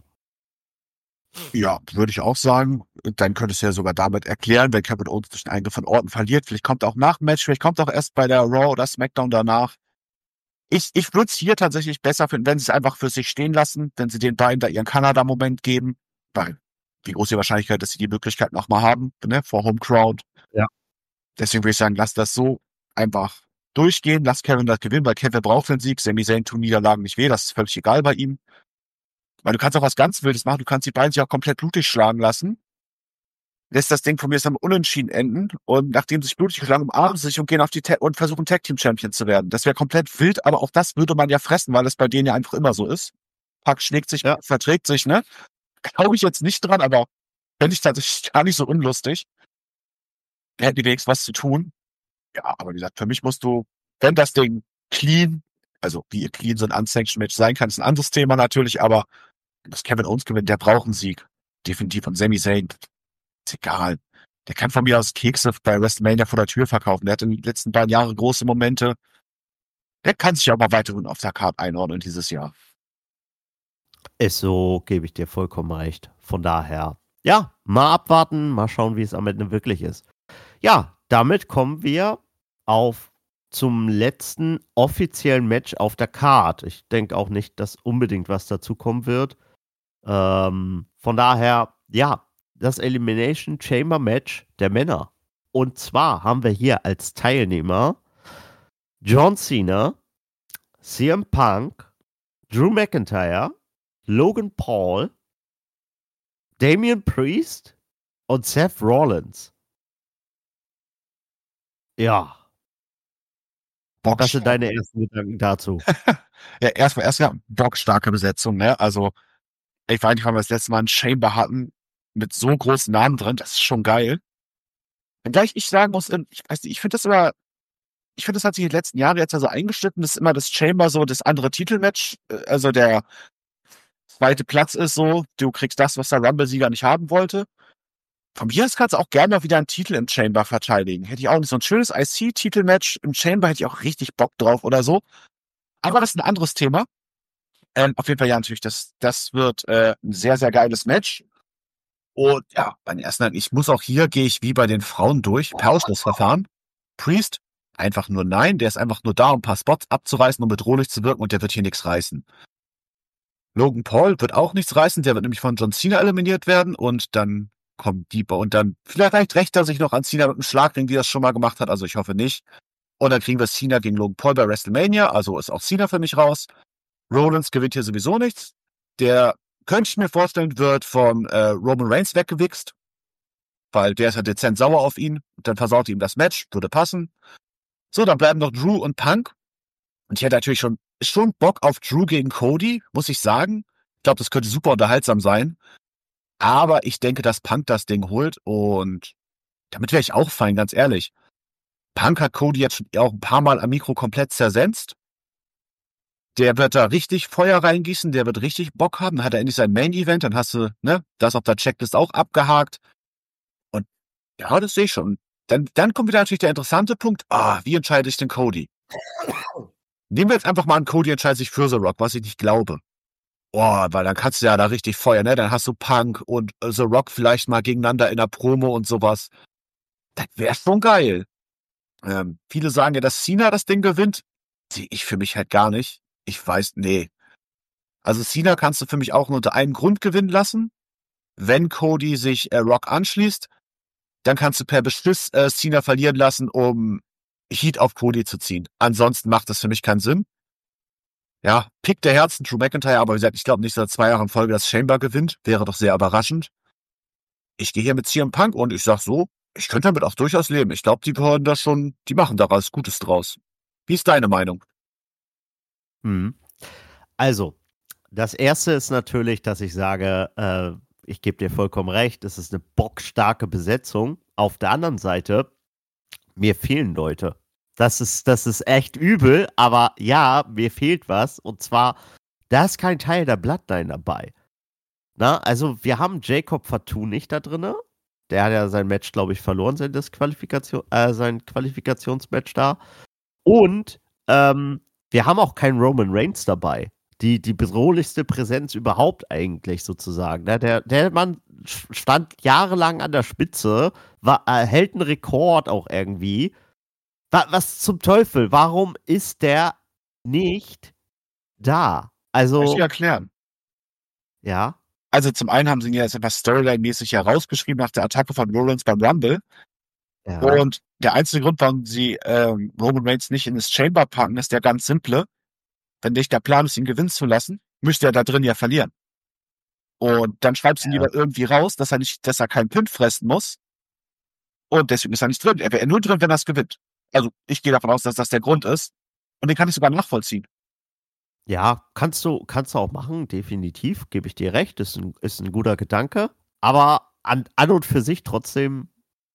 Ja, würde ich auch sagen. Und dann könntest du ja sogar damit erklären, wenn Kevin Owens durch den Eingriff von Orton verliert. Vielleicht kommt er auch nach dem Match, vielleicht kommt er auch erst bei der Raw oder SmackDown danach. Ich würde es hier tatsächlich besser finden, wenn sie es einfach für sich stehen lassen, wenn sie den beiden da ihren Kanada-Moment geben. Weil, wie groß die Wahrscheinlichkeit, dass sie die Möglichkeit nochmal haben, ne, vor Home Crowd. Ja. Deswegen würde ich sagen, lass das so einfach durchgehen, lass Kevin das gewinnen, weil Kevin braucht den Sieg. Sami Zayn tun Niederlagen nicht weh, das ist völlig egal bei ihm. Weil du kannst auch was ganz Wildes machen, du kannst die beiden sich auch komplett blutig schlagen lassen. Lässt das Ding von mir am Unentschieden enden und nachdem sie sich blutig geschlagen umarmen sie sich und gehen auf die und versuchen Tag Team Champion zu werden. Das wäre komplett wild, aber auch das würde man ja fressen, weil es bei denen ja einfach immer so ist. Pack schlägt sich, Ja. verträgt sich, ne? Glaube ich jetzt nicht dran, aber fände ich tatsächlich gar nicht so unlustig. Da hätten die wenigstens was zu tun. Ja, aber wie gesagt, für mich musst du, wenn das Ding clean, also wie clean so ein Unsanctioned Match sein kann, ist ein anderes Thema natürlich, aber dass Kevin Owens gewinnt, der braucht einen Sieg. Definitiv. Und Sami Zayn, ist egal. Der kann von mir aus Kekse bei WrestleMania vor der Tür verkaufen. Der hat in den letzten beiden Jahren große Momente. Der kann sich ja auch mal weiterhin auf der Card einordnen dieses Jahr. Ist so, gebe ich dir vollkommen recht. Von daher, ja, mal abwarten, mal schauen, wie es am Ende wirklich ist. Ja, damit kommen wir zum letzten offiziellen Match auf der Card. Ich denke auch nicht, dass unbedingt was dazu kommen wird. Von daher, ja, das Elimination Chamber Match der Männer. Und zwar haben wir hier als Teilnehmer John Cena, CM Punk, Drew McIntyre, Logan Paul, Damian Priest und Seth Rollins. Ja. Was sind deine ersten Gedanken dazu? Ja, erstmal bockstarke Besetzung, ne? Also, ich weiß nicht, wann wir das letzte Mal einen Chamber hatten mit so großen Namen drin. Das ist schon geil. Wenngleich ich sagen muss, ich weiß nicht, ich finde das hat sich in den letzten Jahren jetzt ja so eingeschnitten, dass immer das Chamber so das andere Titelmatch, also der zweite Platz ist so, du kriegst das, was der Rumble-Sieger nicht haben wollte. Von mir aus kannst du auch gerne mal wieder einen Titel im Chamber verteidigen. Hätte ich auch nicht so ein schönes IC-Titelmatch im Chamber, hätte ich auch richtig Bock drauf oder so. Aber das ist ein anderes Thema. Auf jeden Fall, ja, natürlich, das wird ein sehr, sehr geiles Match. Und ja, beim ersten, gehe ich wie bei den Frauen durch, per Ausschlussverfahren. Priest, einfach nur nein, der ist einfach nur da, um ein paar Spots abzureißen, um bedrohlich zu wirken und der wird hier nichts reißen. Logan Paul wird auch nichts reißen, der wird nämlich von John Cena eliminiert werden und dann kommt Deeper und dann vielleicht rächt er sich noch an Cena mit einem Schlagring, die das schon mal gemacht hat, also ich hoffe nicht. Und dann kriegen wir Cena gegen Logan Paul bei WrestleMania, also ist auch Cena für mich raus. Rollins gewinnt hier sowieso nichts. Der, könnte ich mir vorstellen, wird von Roman Reigns weggewichst, weil der ist ja dezent sauer auf ihn. Dann versaut ihm das Match, würde passen. So, dann bleiben noch Drew und Punk. Und ich hätte natürlich schon Bock auf Drew gegen Cody, muss ich sagen. Ich glaube, das könnte super unterhaltsam sein. Aber ich denke, dass Punk das Ding holt und damit wäre ich auch fein, ganz ehrlich. Punk hat Cody jetzt schon auch ein paar Mal am Mikro komplett zersetzt. Der wird da richtig Feuer reingießen, der wird richtig Bock haben. Dann hat er endlich sein Main-Event, dann hast du, ne, das auf der Checklist auch abgehakt. Und ja, das sehe ich schon. Dann kommt wieder natürlich der interessante Punkt. Wie entscheide ich denn Cody? Nehmen wir jetzt einfach mal an, Cody entscheidet sich für The Rock, was ich nicht glaube. Weil dann kannst du ja da richtig feuern, ne? Dann hast du Punk und The Rock vielleicht mal gegeneinander in der Promo und sowas. Das wäre schon geil. Viele sagen ja, dass Cena das Ding gewinnt. Sehe ich für mich halt gar nicht. Ich weiß, nee. Also Cena kannst du für mich auch nur unter einem Grund gewinnen lassen. Wenn Cody sich Rock anschließt, dann kannst du per Beschluss Cena verlieren lassen, um Heat auf Cody zu ziehen. Ansonsten macht das für mich keinen Sinn. Ja, Pick der Herzen, Drew McIntyre, aber wie gesagt, ich glaube nicht, dass 2 Jahre in Folge das Chamber gewinnt. Wäre doch sehr überraschend. Ich gehe hier mit CM Punk und ich sag so, ich könnte damit auch durchaus leben. Ich glaube, die machen daraus Gutes draus. Wie ist deine Meinung? Also, das erste ist natürlich, dass ich sage, ich gebe dir vollkommen recht, es ist eine bockstarke Besetzung. Auf der anderen Seite, mir fehlen Leute. Das ist echt übel, aber ja, mir fehlt was. Und zwar, da ist kein Teil der Bloodline dabei. Na, also wir haben Jacob Fatu nicht da drin. Der hat ja sein Match, glaube ich, verloren, sein Qualifikationsmatch da. Und wir haben auch keinen Roman Reigns dabei. Die bedrohlichste Präsenz überhaupt eigentlich sozusagen. Ne? Der Mann stand jahrelang an der Spitze, hält einen Rekord auch irgendwie. Was zum Teufel? Warum ist der nicht da? Kann ich Also, dir erklären. ja. Also zum einen haben sie ihn ja jetzt etwas Storyline-mäßig herausgeschrieben nach der Attacke von Rollins beim Rumble. Ja. Und der einzige Grund, warum sie Roman Reigns nicht in das Chamber packen, ist der ganz simple. Wenn nicht der Plan ist, ihn gewinnen zu lassen, müsste er da drin ja verlieren. Und dann schreibst du ihn lieber irgendwie raus, dass er keinen Pin fressen muss. Und deswegen ist er nicht drin. Er wäre nur drin, wenn er es gewinnt. Also ich gehe davon aus, dass das der Grund ist. Und den kann ich sogar nachvollziehen. Ja, kannst du auch machen, definitiv, gebe ich dir recht, ist ein guter Gedanke, aber an und für sich trotzdem,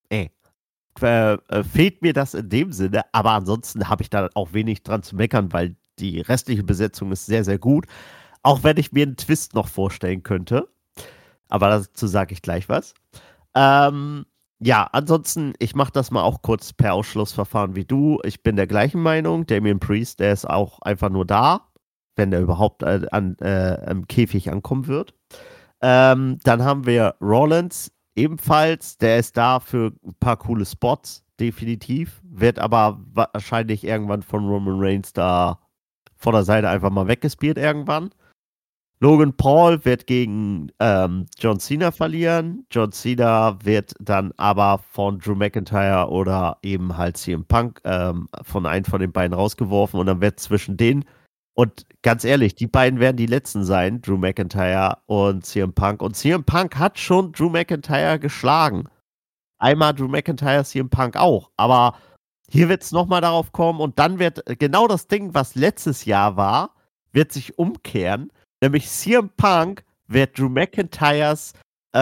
fehlt mir das in dem Sinne, aber ansonsten habe ich da auch wenig dran zu meckern, weil die restliche Besetzung ist sehr, sehr gut, auch wenn ich mir einen Twist noch vorstellen könnte, aber dazu sage ich gleich was. Ja, ansonsten, ich mache das mal auch kurz per Ausschlussverfahren wie du. Ich bin der gleichen Meinung. Damian Priest, der ist auch einfach nur da, wenn der überhaupt am Käfig ankommen wird. Dann haben wir Rollins ebenfalls. Der ist da für ein paar coole Spots, definitiv. Wird aber wahrscheinlich irgendwann von Roman Reigns da von der Seite einfach mal weggespielt irgendwann. Logan Paul wird gegen John Cena verlieren. John Cena wird dann aber von Drew McIntyre oder eben halt CM Punk von einem von den beiden rausgeworfen und dann wird zwischen denen und ganz ehrlich, die beiden werden die letzten sein, Drew McIntyre und CM Punk. Und CM Punk hat schon Drew McIntyre geschlagen. Einmal Drew McIntyre, CM Punk auch. Aber hier wird es nochmal darauf kommen und dann wird genau das Ding, was letztes Jahr war, wird sich umkehren. Nämlich CM Punk wird Drew McIntyres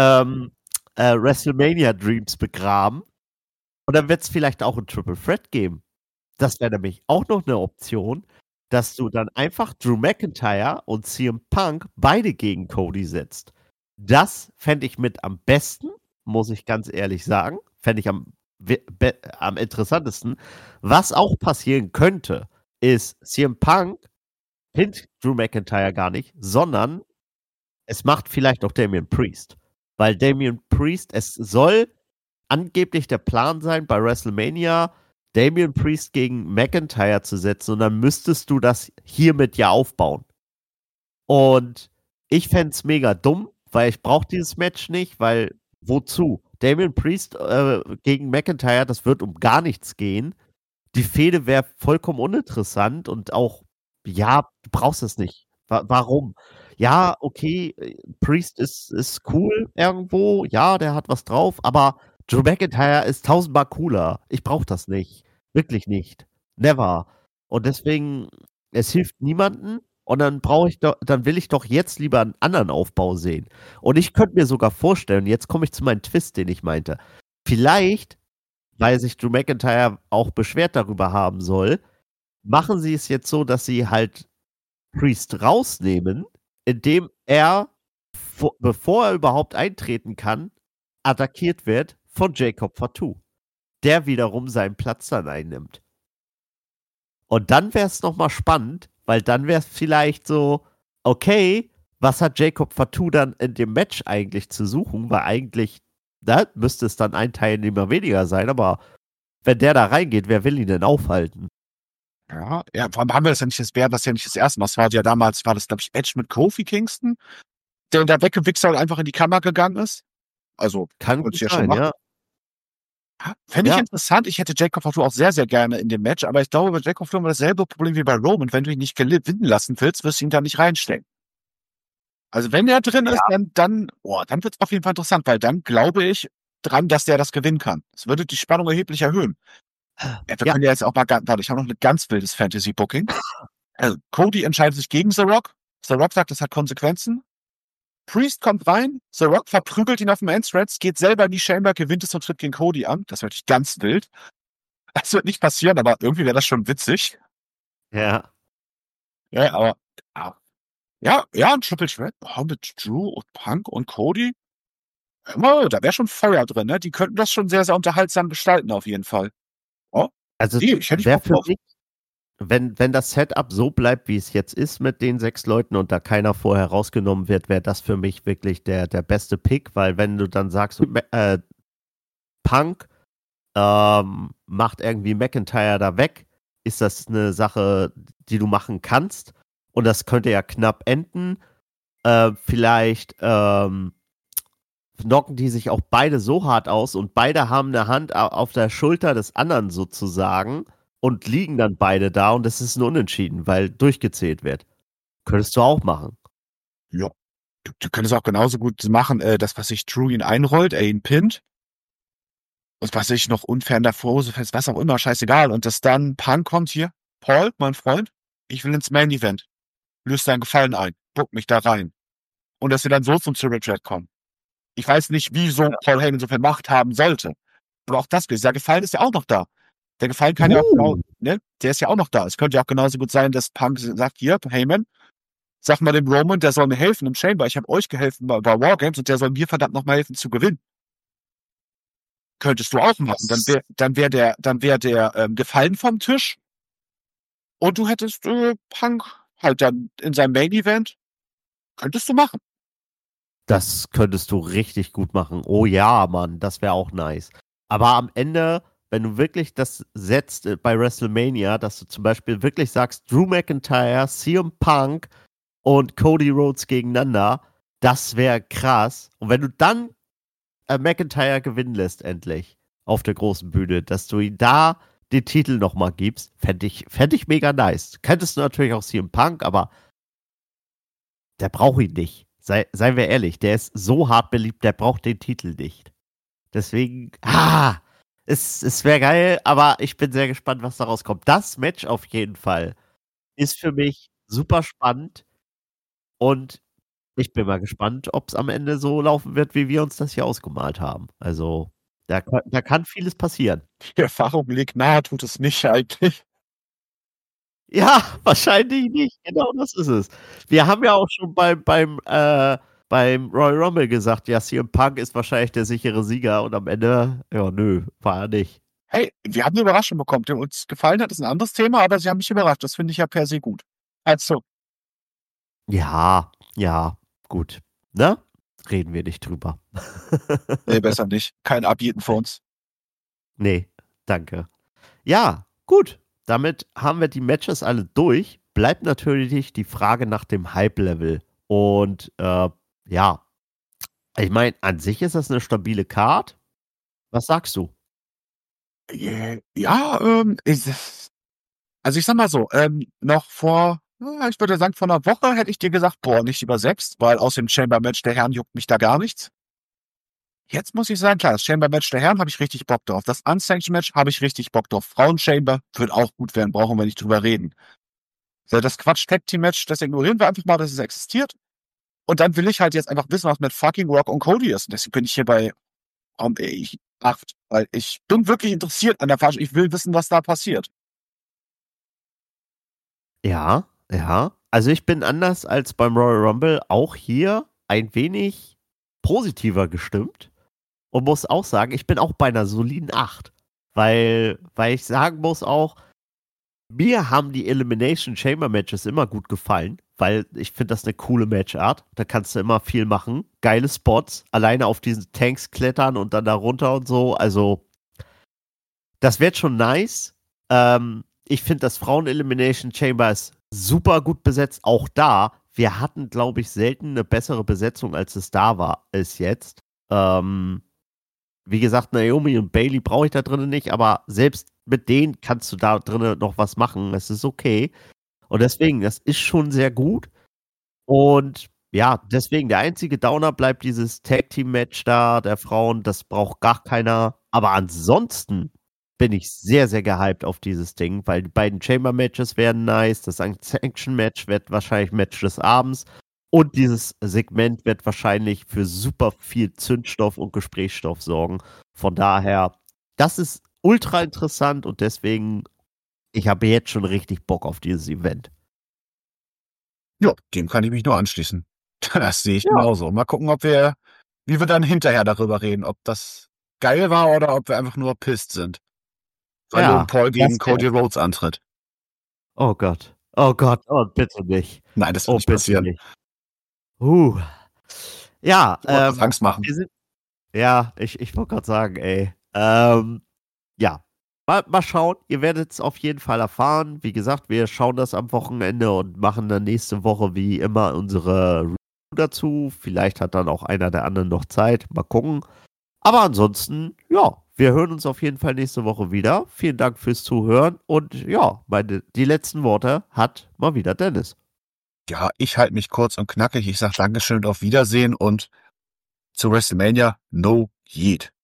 WrestleMania Dreams begraben. Und dann wird es vielleicht auch ein Triple Threat geben. Das wäre nämlich auch noch eine Option, dass du dann einfach Drew McIntyre und CM Punk beide gegen Cody setzt. Das fände ich mit am besten, muss ich ganz ehrlich sagen. Fände ich am interessantesten. Was auch passieren könnte, ist CM Punk hinter Drew McIntyre gar nicht, sondern es macht vielleicht auch Damian Priest. Weil Damian Priest, es soll angeblich der Plan sein, bei WrestleMania Damian Priest gegen McIntyre zu setzen und dann müsstest du das hiermit ja aufbauen. Und ich fände es mega dumm, weil ich brauche dieses Match nicht, weil wozu? Damian Priest gegen McIntyre, das wird um gar nichts gehen. Die Fehde wäre vollkommen uninteressant und auch, ja, du brauchst es nicht. Warum? Ja, okay, Priest ist cool irgendwo, ja, der hat was drauf, aber Drew McIntyre ist tausendmal cooler. Ich brauche das nicht. Wirklich nicht. Never. Und deswegen, es hilft niemanden und dann will ich doch jetzt lieber einen anderen Aufbau sehen. Und ich könnte mir sogar vorstellen, jetzt komme ich zu meinem Twist, den ich meinte. Vielleicht, weil sich Drew McIntyre auch beschwert darüber haben soll, machen sie es jetzt so, dass sie halt Priest rausnehmen, indem er, bevor er überhaupt eintreten kann, attackiert wird von Jacob Fatu, der wiederum seinen Platz dann einnimmt. Und dann wäre es nochmal spannend, weil dann wäre es vielleicht so, okay, was hat Jacob Fatu dann in dem Match eigentlich zu suchen? Weil eigentlich, da müsste es dann ein Teilnehmer weniger sein, aber wenn der da reingeht, wer will ihn denn aufhalten? Ja, vor allem haben wir das ja nicht, das wäre das ja nicht das erste Mal. Es war ja damals, war das, glaube ich, Edge mit Kofi Kingston, der da weggewichst hat und einfach in die Kammer gegangen ist. Also, Kann konnte ich gut ja schon sein, machen. ja. Fände ich Ja, interessant. Ich hätte Jacob Fatu auch sehr, sehr gerne in dem Match, aber ich glaube, bei Jacob Fatu haben wir dasselbe Problem wie bei Roman. Wenn du ihn nicht gewinnen lassen willst, wirst du ihn da nicht reinstecken. Also, wenn er drin ist, ja, dann wird es auf jeden Fall interessant, weil dann glaube ich dran, dass der das gewinnen kann. Das würde die Spannung erheblich erhöhen. Ja, wir ja, können ja jetzt auch mal, warte, ich habe noch ein ganz wildes Fantasy-Booking. Also, Cody entscheidet sich gegen The Rock. The Rock sagt, das hat Konsequenzen. Priest kommt rein, The Rock verprügelt ihn auf dem Entrance, geht selber in die Chamber, gewinnt es und tritt gegen Cody an. Das wäre natürlich ganz wild. Das wird nicht passieren, aber irgendwie wäre das schon witzig. ja. Ja, aber ja, ein Triple Threat mit Drew und Punk und Cody. Da wäre schon Feuer drin, ne? Die könnten das schon sehr, sehr unterhaltsam gestalten, auf jeden Fall. Oh, Also, nee, ich hätte wäre Bock für drauf. mich, wenn das Setup so bleibt, wie es jetzt ist mit den 6 Leuten und da keiner vorher rausgenommen wird, wäre das für mich wirklich der beste Pick, weil wenn du dann sagst, Punk macht irgendwie McIntyre da weg, ist das eine Sache, die du machen kannst und das könnte ja knapp enden. Vielleicht knocken die sich auch beide so hart aus und beide haben eine Hand auf der Schulter des anderen sozusagen und liegen dann beide da und es ist ein Unentschieden, weil durchgezählt wird. Könntest du auch machen. Ja. Du könntest auch genauso gut machen, das, was sich Drew ihn einrollt, er ihn pinnt. Und was ich noch unfair in der Hose fest, was auch immer, scheißegal. Und dass dann Punk kommt hier. Paul, mein Freund, ich will ins Main Event. Löst deinen Gefallen ein. Buck mich da rein. Und dass wir dann so zum Triple Threat kommen. Ich weiß nicht, wieso Paul Heyman so viel Macht haben sollte. Aber auch das, der Gefallen ist ja auch noch da. Der Gefallen kann ja auch genau, ne, der ist ja auch noch da. Es könnte ja auch genauso gut sein, dass Punk sagt, hier, Heyman, sag mal dem Roman, der soll mir helfen im Chamber. Ich habe euch geholfen bei Wargames und der soll mir verdammt nochmal helfen zu gewinnen. Könntest du auch machen. Dann wär der gefallen vom Tisch und du hättest Punk halt dann in seinem Main Event. Könntest du machen. Das könntest du richtig gut machen. Oh ja, Mann, das wäre auch nice. Aber am Ende, wenn du wirklich das setzt bei WrestleMania, dass du zum Beispiel wirklich sagst, Drew McIntyre, CM Punk und Cody Rhodes gegeneinander, das wäre krass. Und wenn du dann McIntyre gewinnen lässt, endlich auf der großen Bühne, dass du ihm da den Titel nochmal gibst, fänd ich mega nice. Könntest du natürlich auch CM Punk, aber der braucht ihn nicht. Seien wir ehrlich, der ist so hart beliebt, der braucht den Titel nicht. Deswegen, es wäre geil, aber ich bin sehr gespannt, was daraus kommt. Das Match auf jeden Fall ist für mich super spannend und ich bin mal gespannt, ob es am Ende so laufen wird, wie wir uns das hier ausgemalt haben. Also, da kann vieles passieren. Die Erfahrung legt nahe, tut es nicht eigentlich. Ja, wahrscheinlich nicht. Genau das ist es. Wir haben ja auch schon beim Royal Rumble gesagt, ja, CM Punk ist wahrscheinlich der sichere Sieger und am Ende, ja, nö, war er nicht. Hey, wir haben eine Überraschung bekommen, die uns gefallen hat, ist ein anderes Thema, aber sie haben mich überrascht. Das finde ich ja per se gut. Also, Ja, ja, gut. Ne? Reden wir nicht drüber. nee, besser nicht. Kein Abbieten für uns. Nee, danke. Ja, gut. Damit haben wir die Matches alle durch. Bleibt natürlich die Frage nach dem Hype-Level. Und ja, ich meine, an sich ist das eine stabile Card. Was sagst du? Ja, also ich sag mal so, noch vor, ich würde sagen, vor einer Woche hätte ich dir gesagt, boah, nicht übersetzt, weil aus dem Chamber-Match der Herren juckt mich da gar nichts. Jetzt muss ich sagen, klar, das Chamber-Match der Herren habe ich richtig Bock drauf. Das Unsanctioned-Match habe ich richtig Bock drauf. Frauen-Chamber wird auch gut werden, brauchen wir nicht drüber reden. So, das Quatsch-Tag-Team-Match, das ignorieren wir einfach mal, dass es existiert. Und dann will ich halt jetzt einfach wissen, was mit fucking Rock und Cody ist. Und deswegen bin ich hier bei 8, weil ich bin wirklich interessiert an der Veranstaltung. Ich will wissen, was da passiert. Ja, ja. Also ich bin anders als beim Royal Rumble auch hier ein wenig positiver gestimmt und muss auch sagen, ich bin auch bei einer soliden 8. Weil ich sagen muss auch, mir haben die Elimination Chamber Matches immer gut gefallen, weil ich finde das eine coole Matchart. Da kannst du immer viel machen. Geile Spots, alleine auf diesen Tanks klettern und dann da runter und so. Also, das wird schon nice. Ich finde, das Frauen-Elimination Chamber ist super gut besetzt. Auch da, wir hatten, glaube ich, selten eine bessere Besetzung, als es da war, als jetzt. Wie gesagt, Naomi und Bailey brauche ich da drinnen nicht, aber selbst mit denen kannst du da drinnen noch was machen. Es ist okay. Und deswegen, das ist schon sehr gut. Und ja, deswegen, der einzige Downer bleibt dieses Tag-Team-Match da der Frauen. Das braucht gar keiner. Aber ansonsten bin ich sehr, sehr gehypt auf dieses Ding, weil die beiden Chamber-Matches werden nice. Das Sanction-Match wird wahrscheinlich Match des Abends. Und dieses Segment wird wahrscheinlich für super viel Zündstoff und Gesprächsstoff sorgen. Von daher, das ist ultra interessant und deswegen, ich habe jetzt schon richtig Bock auf dieses Event. Ja, dem kann ich mich nur anschließen. Das sehe ich Ja. genauso. Mal gucken, wie wir dann hinterher darüber reden, ob das geil war oder ob wir einfach nur pisst sind. Weil Ja, Logan Paul gegen das Cody Rhodes antritt. Oh Gott. Oh Gott. Oh, bitte nicht. Nein, das wird Oh, nicht bitte passieren. nicht. Ja, Was Angst machen. ich wollte gerade sagen, ey. Ja. Mal schauen. Ihr werdet es auf jeden Fall erfahren. Wie gesagt, wir schauen das am Wochenende und machen dann nächste Woche wie immer unsere Review dazu. Vielleicht hat dann auch einer der anderen noch Zeit. Mal gucken. Aber ansonsten, ja, wir hören uns auf jeden Fall nächste Woche wieder. Vielen Dank fürs Zuhören. Und ja, die letzten Worte hat mal wieder Dennis. Ja, ich halte mich kurz und knackig. Ich sage Dankeschön und auf Wiedersehen und zu WrestleMania no Yeet.